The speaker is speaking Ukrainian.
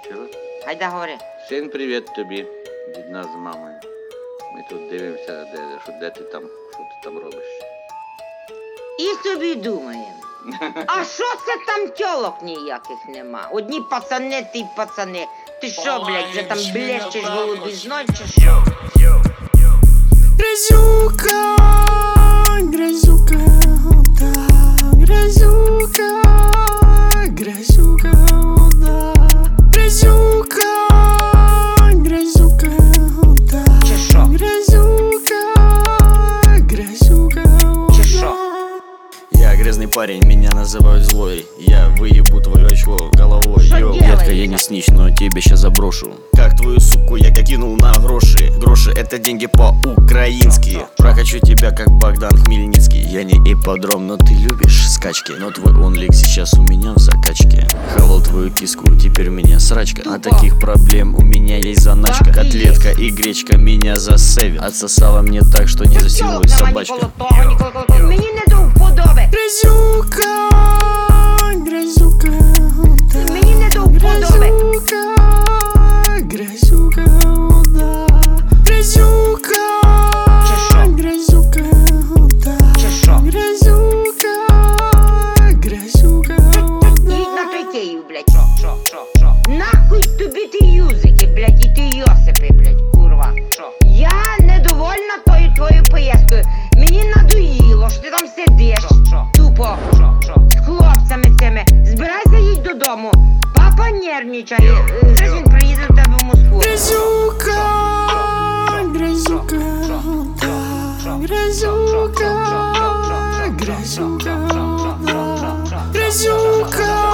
Чого? Гайда говори. Син, привіт тобі від нас з мамою. Ми тут дивимося, де ти там робиш. І собі думаємо. А що це там тьолок ніяких нема? Одні пацани, ти пацани. Ти що, блядь, вже там блещеш голубізною чи що? Грязюка, грязюка, вода, грязюка, грязюка, вода, грязюка, грязюка, вода, Чи що? грязюка, грязюка, Чи що? Я грязный парень, меня называют злой. Я выебу твое очко головой. Что Йоу, делаешь? детка, я не снищ, но тебе сейчас заброшу. Как твою суку я кинул на гроши. Гроши это деньги по-украински. Прокачу тебя как Богдан Хмельницкий. Я не ипподром, но ты любишь скачки. Но твой онлик сейчас у меня в закачке. Хавал твою киску, теперь у меня срачка. А таких проблем у меня есть заначка. Так и Котлетка и гречка меня засейвят. Отсосала мне так, что не засилась собачка. Мені не до вподоби. Грязюка, грязюка, вода. Мені не до вподоби. Грязюка, грязюка, вода. Грязюка, Чи що? грязюка, вода. Чи що? Грязюка, грязюка, вода. Їдь на той Київ, блядь. Що? Нахуй тобі ті юзики, блядь, і ті Йосипи, блядь, курва. Що? Я недовольна тою твоєю поїздкою. Мені надоїло, що ти там сидиш. Тупо. З хлопцями цими. Збирайся, їдь додому. Папа нервничає. Зараз він приїде до тебе в Москву. Грязюка, грязюка, вода. Грязюка, грязюка, вода. Грязюка,